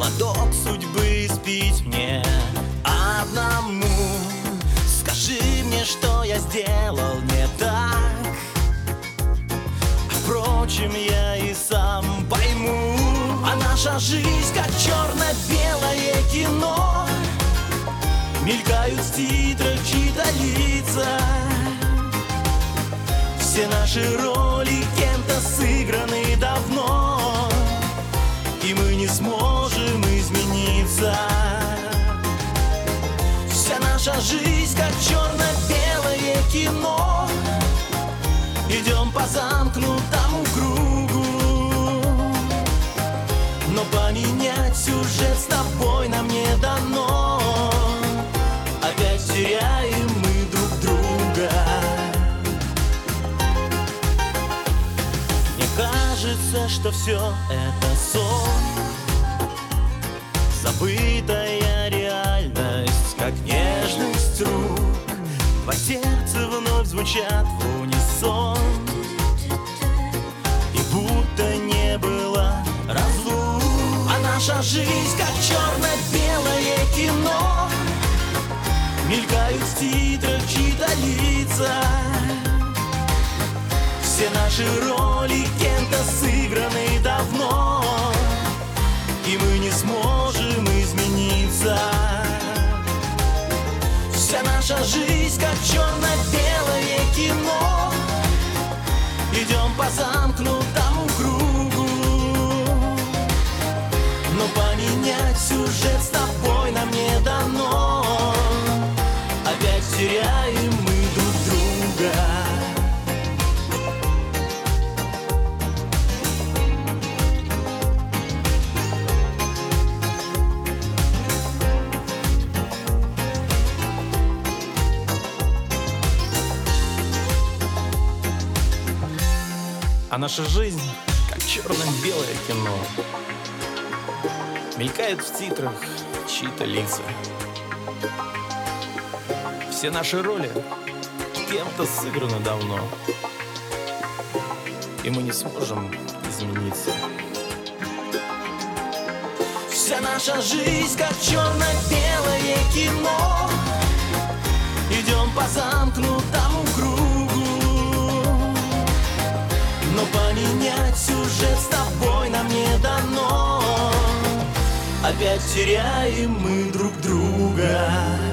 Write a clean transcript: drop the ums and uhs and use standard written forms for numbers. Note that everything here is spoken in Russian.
Платок судьбы испить мне одному. Скажи мне, что я сделал не так. Впрочем, я и сам пойму. А наша жизнь, как черно-белое кино, мелькают в титрах чьи-то лица. Все наши роли кем-то сыграны давно, и мы не сможем измениться. Вся наша жизнь, как черно-белое кино, идем по замкнутому кругу. Но поменять сюжет с тобой нам не дано. Опять теряем мы друг друга. Мне кажется, что все это сон, забытая реальность, как нежность рук. Два сердца вновь звучат в унисон, и будто не было разлук. А наша жизнь, как черно-белое кино, мелькают в титрах чьи-то лица. Все наши роли кем-то сыграны давно, и мы не сможем измениться. Вся наша жизнь, как черно-белое кино, идем по замкнутому кругу. Но поменять сюжет с тобой нам не дано. Опять теряем мы друг друга. А наша жизнь, как черно-белое кино, мелькает в титрах чьи-то лица. Все наши роли кем-то сыграны давно, и мы не сможем измениться. Вся наша жизнь, как черно-белое кино, идем по замкнутому кругу. Но поменять сюжет с тобой нам не дано. Опять теряем мы друг друга.